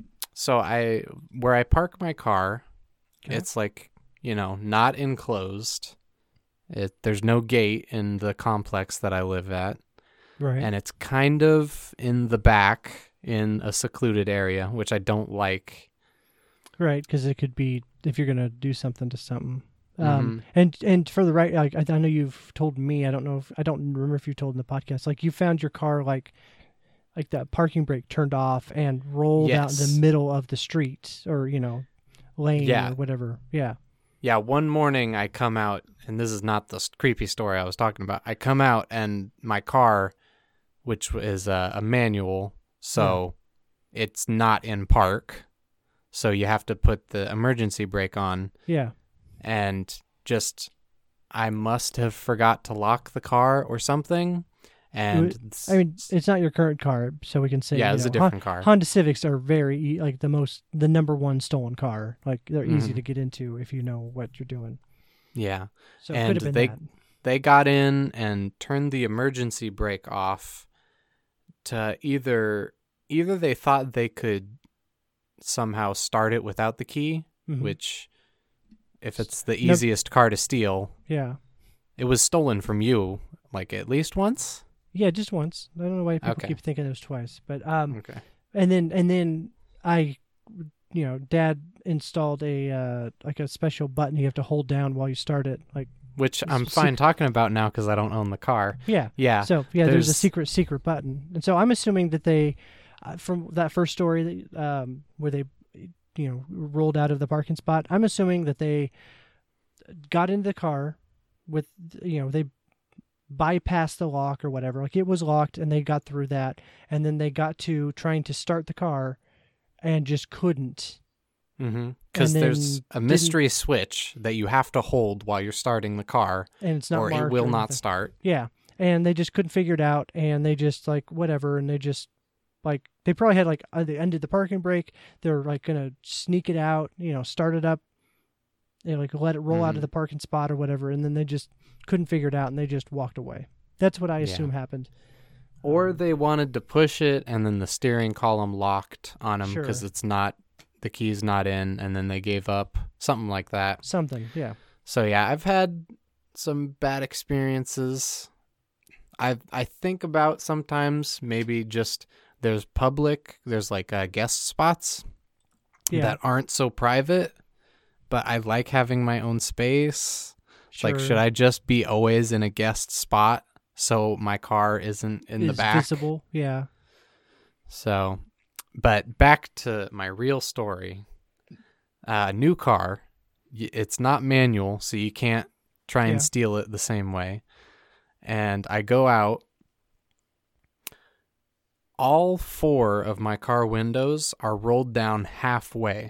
Speaker 2: I park my car, it's like, not enclosed. There's no gate in the complex that I live at.
Speaker 1: Right.
Speaker 2: And it's kind of in the back in a secluded area, which I don't like.
Speaker 1: Right, because it could be if you're going to do something to something. And for the right, like I know you've told me, I don't remember if you told in the podcast, like you found your car like that parking brake turned off and rolled out in the middle of the street or lane or whatever. Yeah.
Speaker 2: One morning I come out, and this is not the creepy story I was talking about. I come out and my car, which is a manual, so it's not in park, so you have to put the emergency brake on.
Speaker 1: Yeah.
Speaker 2: And I must have forgot to lock the car or something. And
Speaker 1: I mean, it's not your current car, so we can say
Speaker 2: it's a different car.
Speaker 1: Honda Civics are very like the number one stolen car. Like they're easy to get into if you know what you're doing.
Speaker 2: Yeah,
Speaker 1: so it could have been
Speaker 2: they got in and turned the emergency brake off. To either they thought they could somehow start it without the key, which. If it's the easiest car to steal.
Speaker 1: Yeah.
Speaker 2: It was stolen from you, like, at least once?
Speaker 1: Yeah, just once. I don't know why people keep thinking it was twice. But,
Speaker 2: okay.
Speaker 1: And then I, Dad installed a special button you have to hold down while you start it.
Speaker 2: Which I'm fine talking about now because I don't own the car.
Speaker 1: Yeah.
Speaker 2: Yeah.
Speaker 1: So, there's a secret button. And so I'm assuming that from that first story that, where they, rolled out of the parking spot, I'm assuming that they got into the car with, they bypassed the lock or whatever. Like it was locked and they got through that. And then they got to trying to start the car and just couldn't.
Speaker 2: Because there's a mystery switch that you have to hold while you're starting the car,
Speaker 1: and it's not
Speaker 2: or it will not start.
Speaker 1: Yeah. And they just couldn't figure it out. And they just like, whatever. And they just like, they probably had like, they ended the parking brake. They're like going to sneak it out, start it up. They like let it roll out of the parking spot or whatever. And then they just couldn't figure it out and they just walked away. That's what I assume happened.
Speaker 2: Or they wanted to push it and then the steering column locked on them because the key's not in, and then they gave up. Something like that.
Speaker 1: Something, yeah.
Speaker 2: So yeah, I've had some bad experiences. I think about sometimes maybe just there's like guest spots that aren't so private, but I like having my own space. Sure. Like, should I just be always in a guest spot so my car isn't in the back?
Speaker 1: Visible, yeah.
Speaker 2: So, but back to my real story. New car, it's not manual, so you can't try and steal it the same way. And I go out. All 4 of my car windows are rolled down halfway.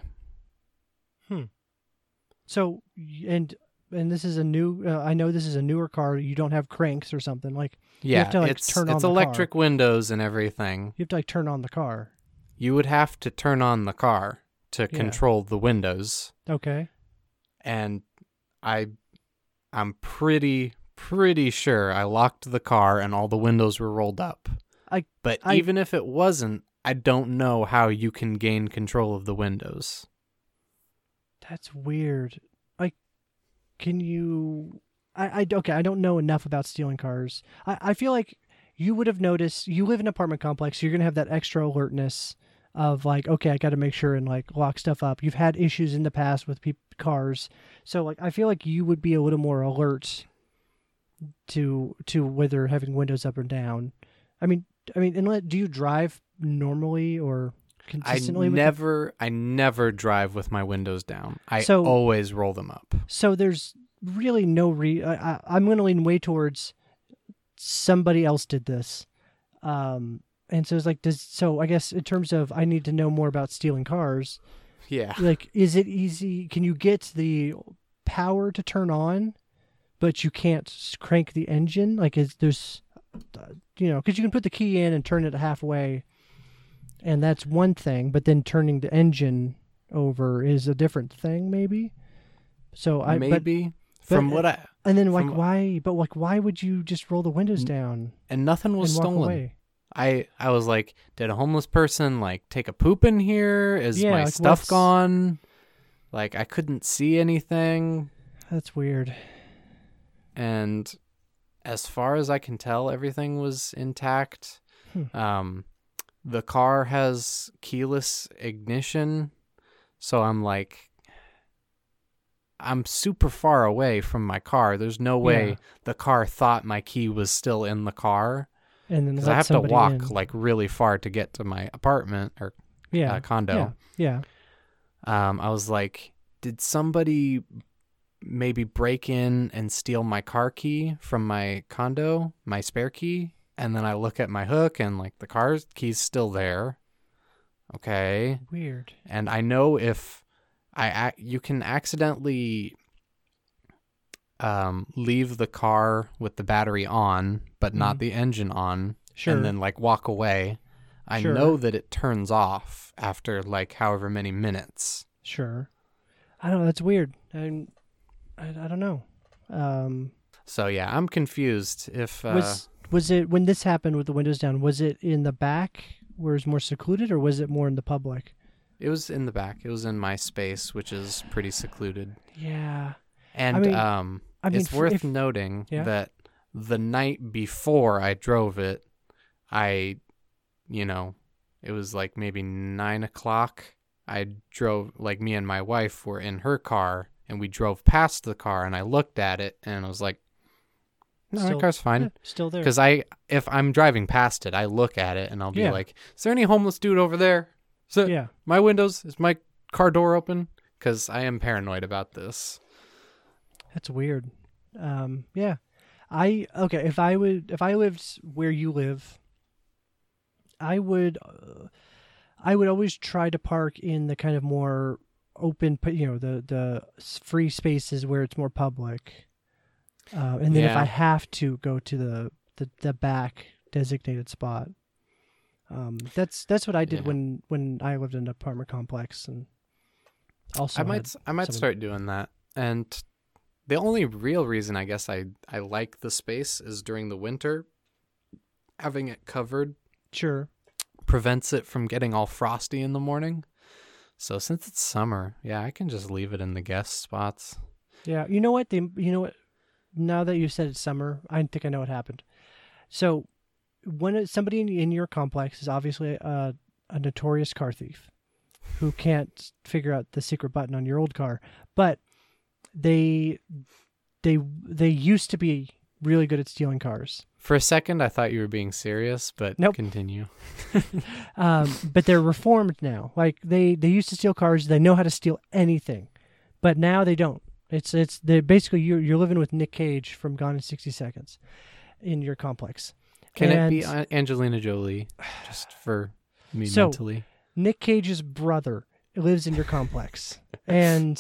Speaker 1: So, and this is a new, I know this is a newer car. You don't have cranks or something. Like, you have to like turn on the car.
Speaker 2: It's electric windows and everything.
Speaker 1: You have to like turn on the car.
Speaker 2: You would have to turn on the car to control the windows.
Speaker 1: Okay.
Speaker 2: And I'm pretty sure I locked the car and all the windows were rolled up. But even if it wasn't, I don't know how you can gain control of the windows.
Speaker 1: That's weird. Like, can you... Okay, I don't know enough about stealing cars. I feel like you would have noticed, you live in an apartment complex, so you're going to have that extra alertness of like, okay, I got to make sure and like lock stuff up. You've had issues in the past with cars. So like, I feel like you would be a little more alert to whether having windows up or down. I mean, do you drive normally or consistently?
Speaker 2: I never drive with my windows down. I always roll them up.
Speaker 1: So there's really no I'm going to lean way towards somebody else did this. And so it's like, so I guess in terms of, I need to know more about stealing cars.
Speaker 2: Yeah.
Speaker 1: Like, is it easy? Can you get the power to turn on, but you can't crank the engine? Like, there's, because you can put the key in and turn it halfway, and that's one thing, but then turning the engine over is a different thing, maybe. So why would you just roll the windows down?
Speaker 2: And nothing was stolen. Away? I was like, did a homeless person like take a poop in here? Is my stuff gone? Like, I couldn't see anything.
Speaker 1: That's weird.
Speaker 2: And as far as I can tell, everything was intact. The car has keyless ignition, so I'm super far away from my car. There's no way the car thought my key was still in the car. And then I have to walk like really far to get to my apartment or condo.
Speaker 1: Yeah.
Speaker 2: I was like, did somebody maybe break in and steal my car key from my condo, my spare key? And then I look at my hook and like the car key's still there. Okay.
Speaker 1: Weird.
Speaker 2: And I know if you can accidentally leave the car with the battery on, but not the engine on, and then like walk away. I know that it turns off after like however many minutes.
Speaker 1: Sure. I don't know. That's weird. I don't know.
Speaker 2: So yeah, I'm confused. If
Speaker 1: was it when this happened with the windows down? Was it in the back where it's more secluded, or was it more in the public?
Speaker 2: It was in the back. It was in my space, which is pretty secluded.
Speaker 1: Yeah.
Speaker 2: And it's worth noting that the night before I drove it, it was like maybe 9:00. I drove, like me and my wife were in her car and we drove past the car and I looked at it and I was like, No, my car's fine.
Speaker 1: Still there.
Speaker 2: Because if I'm driving past it, I look at it and I'll be like, "Is there any homeless dude over there? My windows? Is my car door open?" Because I am paranoid about this.
Speaker 1: That's weird. Yeah. If I lived where you live, I would always try to park in the kind of more open, the free spaces where it's more public. And then if I have to go to the back designated spot, that's what I did when I lived in an apartment complex, and also
Speaker 2: I might start doing that. And the only real reason I guess I like the space is during the winter, having it covered prevents it from getting all frosty in the morning. So since it's summer, I can just leave it in the guest spots.
Speaker 1: Yeah, you know what? Now that you said it's summer, I think I know what happened. So, when somebody in your complex is obviously a notorious car thief who can't figure out the secret button on your old car, but they used to be really good at stealing cars.
Speaker 2: For a second, I thought you were being serious, but
Speaker 1: nope.
Speaker 2: Continue.
Speaker 1: But they're reformed now. Like they used to steal cars. They know how to steal anything, but now they don't. They're basically you're living with Nick Cage from Gone in 60 Seconds in your complex.
Speaker 2: Can it be Angelina Jolie? Just for me mentally.
Speaker 1: Nick Cage's brother lives in your complex, and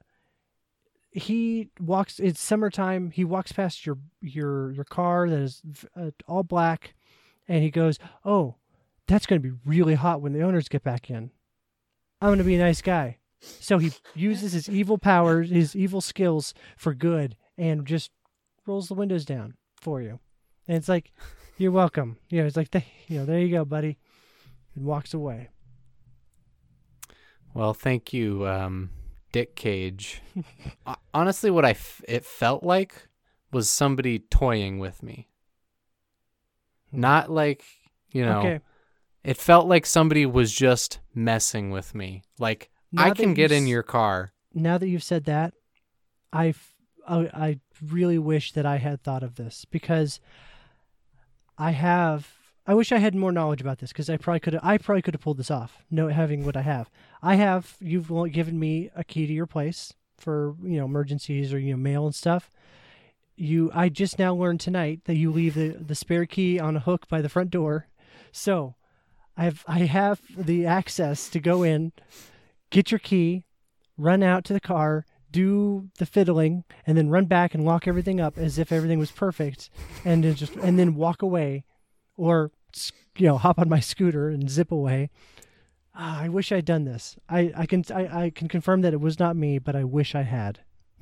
Speaker 1: he walks. It's summertime. He walks past your car that is all black, and he goes, "Oh, that's going to be really hot when the owners get back in. I'm going to be a nice guy." So he uses his evil powers, his evil skills for good, and just rolls the windows down for you. And it's like, "You're welcome." It's like, there you go, buddy, and walks away.
Speaker 2: Well, thank you, Dick Cage. Honestly, what it felt like was somebody toying with me. Not like,
Speaker 1: Okay.
Speaker 2: It felt like somebody was just messing with me. Like, I can get in your car.
Speaker 1: Now that you've said that, I really wish that I had thought of this, because I wish I had more knowledge about this, because I probably could have pulled this off, having what I have. You've given me a key to your place for, emergencies or, mail and stuff. I just now learned tonight that you leave the spare key on a hook by the front door. So I have the access to go in, get your key, run out to the car, do the fiddling, and then run back and lock everything up as if everything was perfect, and then walk away, or hop on my scooter and zip away. I wish I'd done this. I can confirm that it was not me, but I wish I had.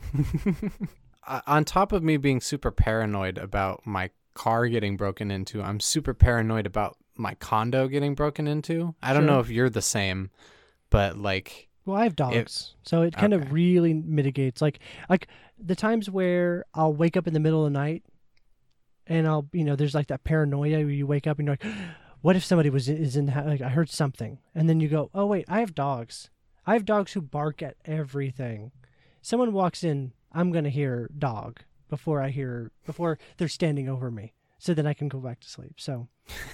Speaker 2: On top of me being super paranoid about my car getting broken into, I'm super paranoid about my condo getting broken into. I don't know if you're the same, but like...
Speaker 1: Well, I have dogs, so it kind of really mitigates. Like the times where I'll wake up in the middle of the night, and I'll, there's like that paranoia where you wake up and you're like, what if somebody is in the house? Like, I heard something, and then you go, oh wait, I have dogs. I have dogs who bark at everything. Someone walks in, I'm gonna hear dog before they're standing over me, so then I can go back to sleep. So,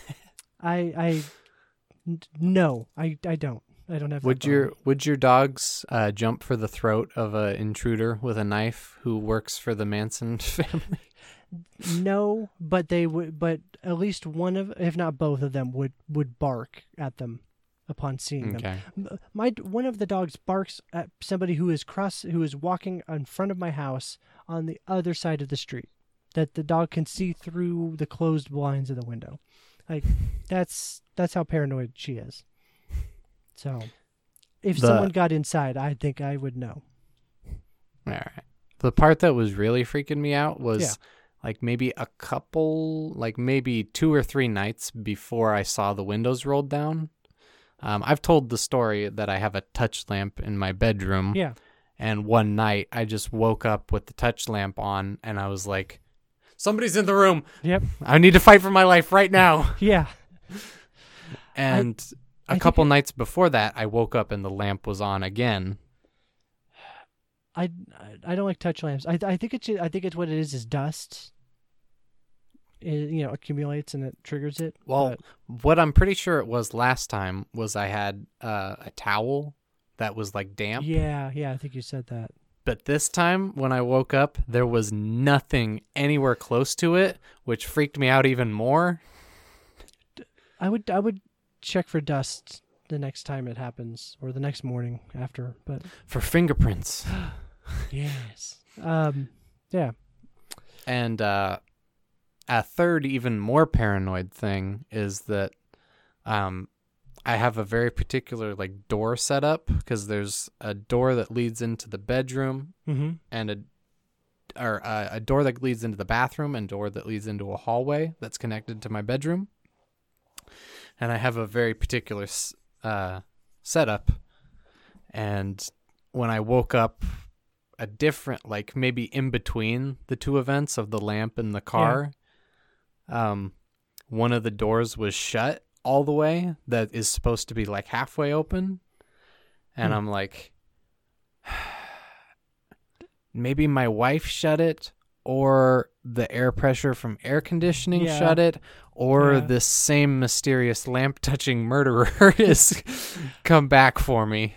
Speaker 1: no, I don't. I don't have.
Speaker 2: Would your dogs jump for the throat of an intruder with a knife who works for the Manson family?
Speaker 1: No, but they would. But at least one of, if not both of them, would bark at them upon seeing them. One of the dogs barks at somebody who is walking in front of my house on the other side of the street, that the dog can see through the closed blinds of the window. Like that's how paranoid she is. So, if someone got inside, I think I would know.
Speaker 2: All right. The part that was really freaking me out was like maybe 2 or 3 nights before I saw the windows rolled down. I've told the story that I have a touch lamp in my bedroom.
Speaker 1: Yeah.
Speaker 2: And one night I just woke up with the touch lamp on, and I was like, somebody's in the room.
Speaker 1: Yep.
Speaker 2: I need to fight for my life right now.
Speaker 1: Yeah.
Speaker 2: And a couple nights before that, I woke up and the lamp was on again.
Speaker 1: I don't like touch lamps. I think it's what it is dust. accumulates and it triggers it.
Speaker 2: Well, what I'm pretty sure it was last time was I had a towel that was like damp.
Speaker 1: Yeah, I think you said that.
Speaker 2: But this time when I woke up, there was nothing anywhere close to it, which freaked me out even more.
Speaker 1: I would check for dust the next time it happens, or the next morning after. But
Speaker 2: for fingerprints.
Speaker 1: Yes. Yeah.
Speaker 2: And a third, even more paranoid thing is that I have a very particular like door setup, because there's a door that leads into the bedroom and a door that leads into the bathroom and a door that leads into a hallway that's connected to my bedroom. And I have a very particular setup. And when I woke up a different, like maybe in between the two events of the lamp and the car, one of the doors was shut all the way that is supposed to be like halfway open. And I'm like, maybe my wife shut it, or the air pressure from air conditioning shut it, or this same mysterious lamp touching murderer is come back for me.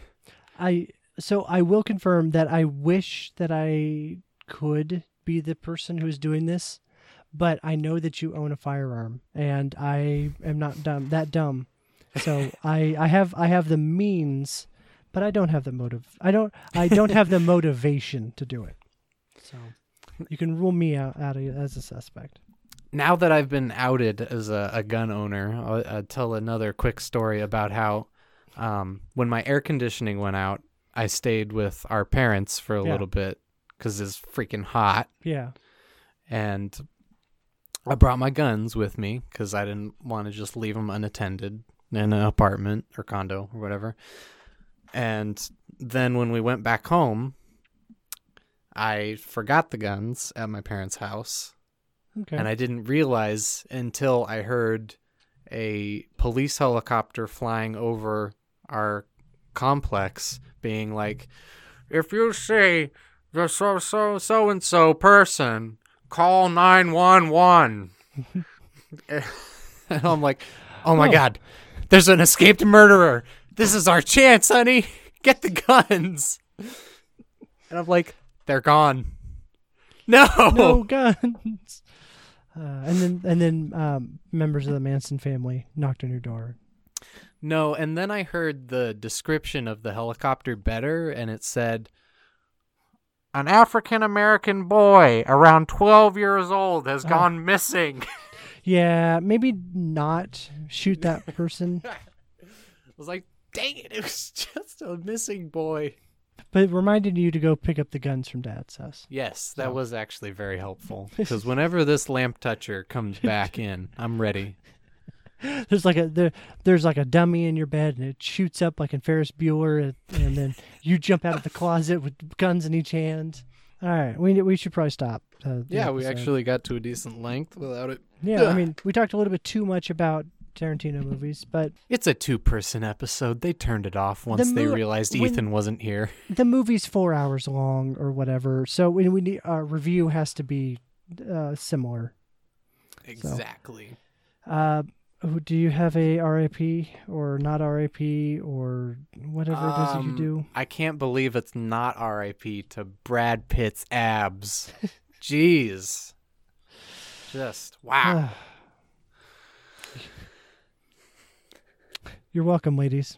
Speaker 1: So I will confirm that I wish that I could be the person who's doing this, but I know that you own a firearm, and I am not that dumb. So I have the means, but I don't have the motive. I don't have the motivation to do it. So you can rule me out as a suspect.
Speaker 2: Now that I've been outed as a gun owner, I'll tell another quick story about how when my air conditioning went out, I stayed with our parents for a little bit because it's freaking hot.
Speaker 1: Yeah.
Speaker 2: And I brought my guns with me because I didn't want to just leave them unattended in an apartment or condo or whatever. And then when we went back home, I forgot the guns at my parents' house.
Speaker 1: Okay.
Speaker 2: And I didn't realize until I heard a police helicopter flying over our complex being like, if you see the so-and-so person, call 911. And I'm like, oh my God, there's an escaped murderer. This is our chance, honey. Get the guns. And I'm like, they're gone. No
Speaker 1: guns. And then members of the Manson family knocked on your door.
Speaker 2: No, and then I heard the description of the helicopter better, and it said, an African-American boy around 12 years old has gone missing.
Speaker 1: Yeah, maybe not shoot that person.
Speaker 2: I was like, dang it was just a missing boy.
Speaker 1: But it reminded you to go pick up the guns from Dad's house.
Speaker 2: Yes, that was actually very helpful. Because whenever this lamp toucher comes back in, I'm ready.
Speaker 1: There's like a dummy in your bed, and it shoots up like in Ferris Bueller, and then you jump out of the closet with guns in each hand. All right, we should probably stop.
Speaker 2: We actually got to a decent length without it.
Speaker 1: Yeah, I mean, we talked a little bit too much about Tarantino movies, but
Speaker 2: it's a 2-person episode. They turned it off once they realized Ethan wasn't here.
Speaker 1: The movie's 4 hours long or whatever, so we need our review has to be similar.
Speaker 2: Exactly.
Speaker 1: So, do you have a RIP or not RIP or whatever it is that you do?
Speaker 2: I can't believe it's not RIP to Brad Pitt's abs. Jeez. Just, wow.
Speaker 1: You're welcome, ladies.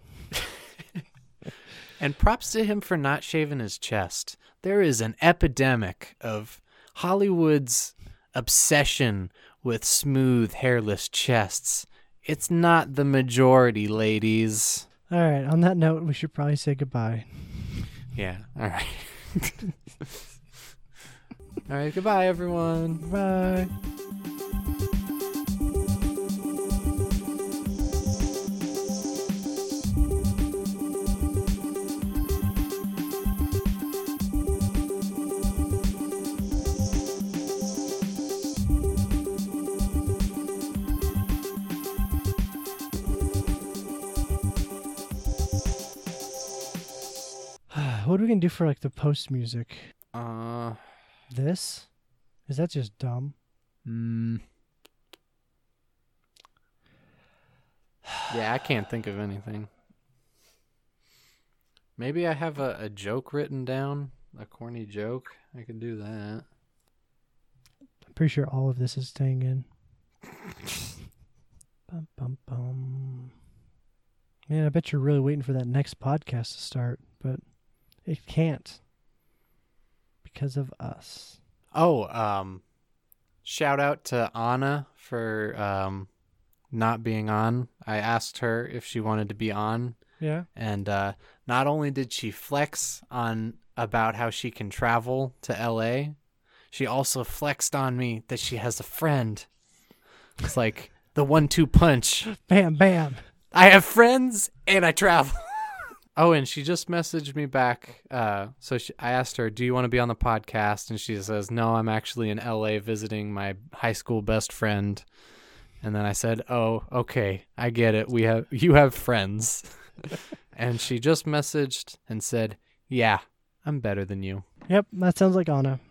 Speaker 2: And props to him for not shaving his chest. There is an epidemic of Hollywood's obsession with smooth, hairless chests. It's not the majority, ladies.
Speaker 1: All right. On that note, we should probably say goodbye.
Speaker 2: Yeah. All right. All right. Goodbye, everyone.
Speaker 1: Bye. What are we gonna do for like the post music? This? Is that just dumb?
Speaker 2: Yeah, I can't think of anything. Maybe I have a joke written down, a corny joke. I could do that.
Speaker 1: I'm pretty sure all of this is staying in. Bum, bum, bum. Man, I bet you're really waiting for that next podcast to start, but it can't because of us.
Speaker 2: Oh, shout out to Anna for not being on. I asked her if she wanted to be on.
Speaker 1: Yeah.
Speaker 2: And not only did she flex on about how she can travel to LA, she also flexed on me that she has a friend. It's like the 1-2 punch.
Speaker 1: Bam, bam.
Speaker 2: I have friends and I travel. Oh, and she just messaged me back. I asked her, do you want to be on the podcast? And she says, no, I'm actually in LA visiting my high school best friend. And then I said, oh, okay, I get it. You have friends. And she just messaged and said, yeah, I'm better than you.
Speaker 1: Yep, that sounds like Anna.